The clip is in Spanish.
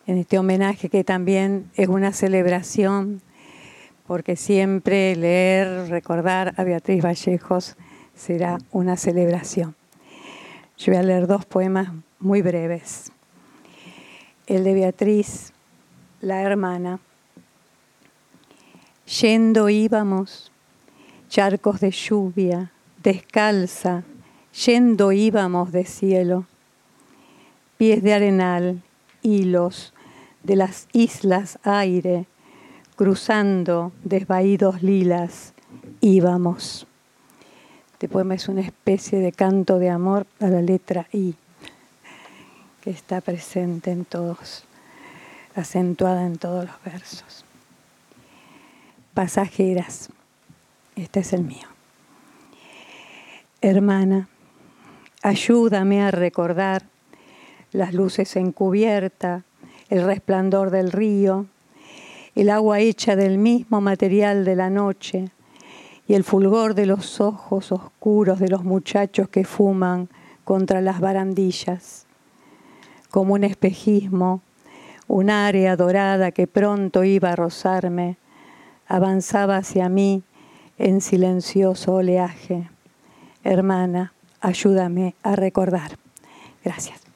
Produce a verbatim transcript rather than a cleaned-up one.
en este homenaje que también es una celebración, porque siempre leer, recordar a Beatriz Vallejos será una celebración. Yo voy a leer dos poemas muy breves. El de Beatriz, la hermana. Yendo íbamos, charcos de lluvia, descalza, yendo íbamos de cielo, pies de arenal, hilos de las islas aire, cruzando desvaídos lilas, íbamos. Este poema es una especie de canto de amor a la letra I, que está presente en todos, acentuada en todos los versos. Pasajeras, este es el mío. Hermana, ayúdame a recordar las luces encubiertas, el resplandor del río, el agua hecha del mismo material de la noche y el fulgor de los ojos oscuros de los muchachos que fuman contra las barandillas. Como un espejismo, un área dorada que pronto iba a rozarme, avanzaba hacia mí en silencioso oleaje. Hermana, ayúdame a recordar. Gracias.